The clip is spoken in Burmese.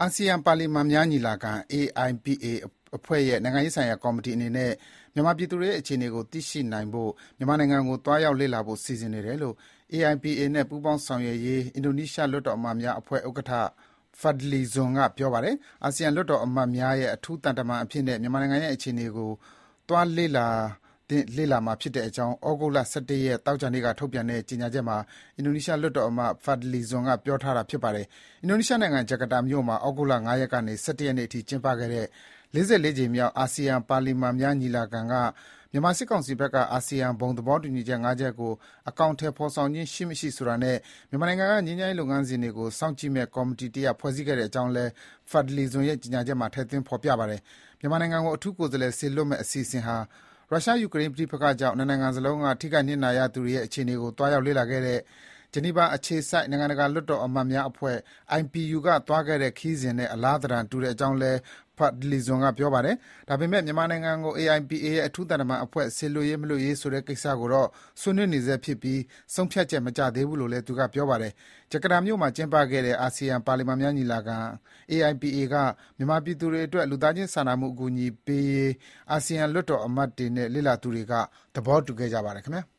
အာဆီယံပါလီမန်များညီလာခံ AIPA အဖွဲ့ရဲ့နိုင်ငံရေးဆိုင်ရာကော်မတီအနေနဲ့မြန်မာပြည်သူတွေရဲ့အခြေအနေကိုသိရှိနိုင်ဖို့မြန်မာနိုင်ငံကိုသွားရောက်လေ့လာဖို့စီစဉ်နေတယ်လို့ AIPA နဲ့ပူးပေါင်းဆောင်ရွက်ရေးအင်ဒိုနီးရှားလွှတ်တော်အမတ်များအဖွဲ့ဥက္ကဋ္ဌ Fadly Zon ကပြောပါတယ်။ အာဆီယံလွှတ်တော်အမတ်များရဲ့အထူးသံတမန်အဖြစ်နဲ့မြန်မာနိုင်ငံရဲ့အခြေအနေကိုသွားလေ့လာမှာဖြစ်ကြောင်း ဩဂုတ်လ ၁၁ ရက်သောကြာနေ့ကထုတ်ပြန်တဲ့ကြေညာချက်မှာအင်ဒိုနီးရှားလွှတ်တော်အမတ် Fadly Zon ကပြောထားတာဖြစ်ပါတယ်။ အင်ဒိုနီးရှားနိုင်ငံဂျကာတာမြို့မှာ ဩဂုတ်လ ၅ ရက်ကနေ ၁၁ ရက်နေ့အထိကျင်းပခဲ့တဲ့ ၄၄ ကြိမ်မြောက် အာဆီယံပါလီမန်များညီလာခံကမြန်မာစစ်ကောင်စီဘက်ကအာဆီယံဘုံသဘောတူညီချက် ၅ ချက်ကိုအကောင်အထည်ဖော်ဆောင်ခြင်းရှိမရှိဆိုတာနဲ့မြန်မာနိုင်ငံကငြိမ်းချမ်းရေးလုပ်ငန်းစဉ်တွေကိုစောင့်ကြည့်မယ့်ကော်မတီတရပ်ဖွဲ့စည်းခဲ့ကြောင်းလည်း Fadly Zon ရဲ့ကြေညာချက်မှာထည့်သွင်းဖော်ပြပါတယ်။ မြန်မာနိုင်ငံကိုအထူးကိုယ်စားလှယ်စေလွှတ်မယ့်အစီအစဉ်ဟာရုရှား-ယူကရိန်းပဋိပက္ခကြောင့်နှစ်နိုင်ငံစလုံးကထိခိုက်နစ်နာရသူတွေရဲ့အခြေအနေကိုသွားရောက်လေ့လာခဲ့တဲ့ဂျနီဗာအခြေစိုက်နိုင်ငံတကာလွှတ်တော်အမတ်များအဖွဲ့ IPU ကသွားခဲ့တဲ့ခရီးစဉ်နဲ့အလားသဏ္ဍာန်တူကြောင်းလည်း Fadly Zon ကပြောပါတယ်။ ဒါပေမဲ့မြန်မာနိုင်ငံကို AIPA ရဲ့အထူးသံတမန်အဖွဲ့စေလွှတ်ရေးမလွှတ်ရေးဆိုတဲ့ကိစ္စကိုတော့ဆွေးနွေးနေဆဲဖြစ်ပြီးဆုံးဖြတ်ချက်မကျသေးဘူးလို့လည်းသူကပြောပါတယ်။ ဂျကာတာမြို့မှာကျင်းပခဲ့တဲ့အာဆီယံပါလီမန်များညီလာခံ AIPA ကမြန်မာပြည်သူတွေအတွက်လူသားချင်းစာနာမှုအကူအညီပေးရေးအာဆီယံလွှတ်တော်အမတ်တွေနဲ့လေ့လာသူတွေကသဘောတူခဲ့ကြပါတယ်ခင်ဗျာ။